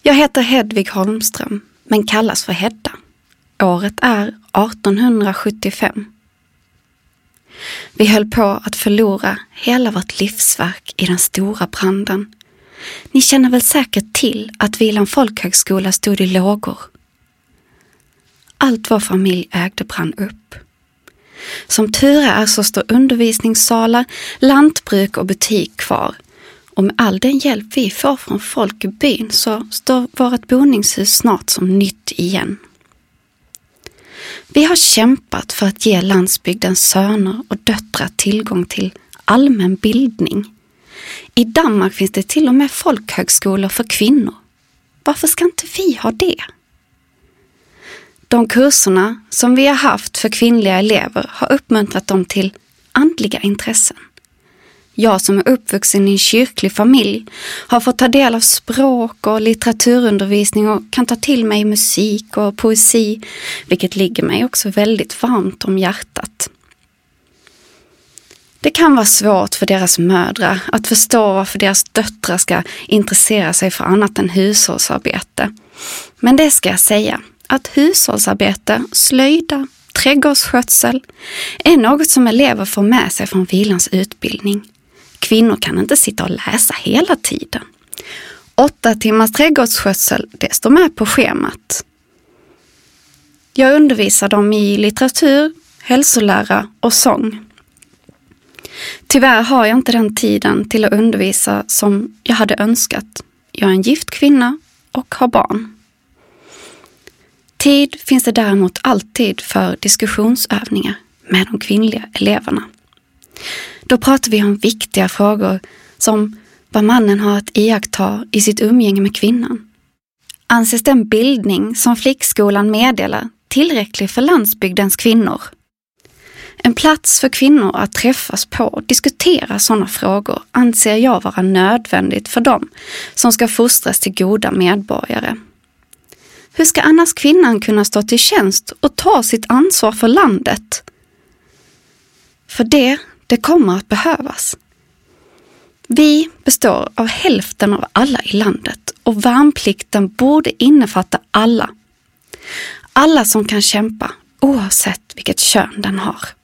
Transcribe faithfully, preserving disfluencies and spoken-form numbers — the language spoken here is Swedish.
Jag heter Hedvig Holmström, men kallas för Hedda. Året är arton sjuttiofem. Vi höll på att förlora hela vårt livsverk i den stora branden. Ni känner väl säkert till att Vilan folkhögskola stod i lågor. Allt vår familj ägde brann upp. Som tur är så står undervisningssalar, lantbruk och butik kvar. Och med all den hjälp vi får från folk i byn så står vårt boningshus snart som nytt igen. Vi har kämpat för att ge landsbygdens söner och döttrar tillgång till allmän bildning. I Danmark finns det till och med folkhögskolor för kvinnor. Varför ska inte vi ha det? De kurserna som vi har haft för kvinnliga elever har uppmuntrat dem till andliga intressen. Jag som är uppvuxen i en kyrklig familj har fått ta del av språk och litteraturundervisning och kan ta till mig musik och poesi, vilket ligger mig också väldigt varmt om hjärtat. Det kan vara svårt för deras mödrar att förstå varför deras döttrar ska intressera sig för annat än hushållsarbete. Men det ska jag säga, att hushållsarbete, slöjda, trädgårdsskötsel är något som elever får med sig från Vilans utbildning. Kvinnor kan inte sitta och läsa hela tiden. Åtta timmars trädgårdsskötsel, det står med på schemat. Jag undervisar dem i litteratur, hälsolära och sång. Tyvärr har jag inte den tiden till att undervisa som jag hade önskat. Jag är en gift kvinna och har barn. Tid finns det däremot alltid för diskussionsövningar med de kvinnliga eleverna. Då pratar vi om viktiga frågor som vad mannen har att iaktta i sitt umgänge med kvinnan. Anses den bildning som flickskolan meddelar tillräcklig för landsbygdens kvinnor? En plats för kvinnor att träffas på och diskutera sådana frågor anser jag vara nödvändigt för dem som ska fostras till goda medborgare. Hur ska annars kvinnan kunna stå till tjänst och ta sitt ansvar för landet? För det, det kommer att behövas. Vi består av hälften av alla i landet och värnplikten borde innefatta alla. Alla som kan kämpa, oavsett vilket kön den har.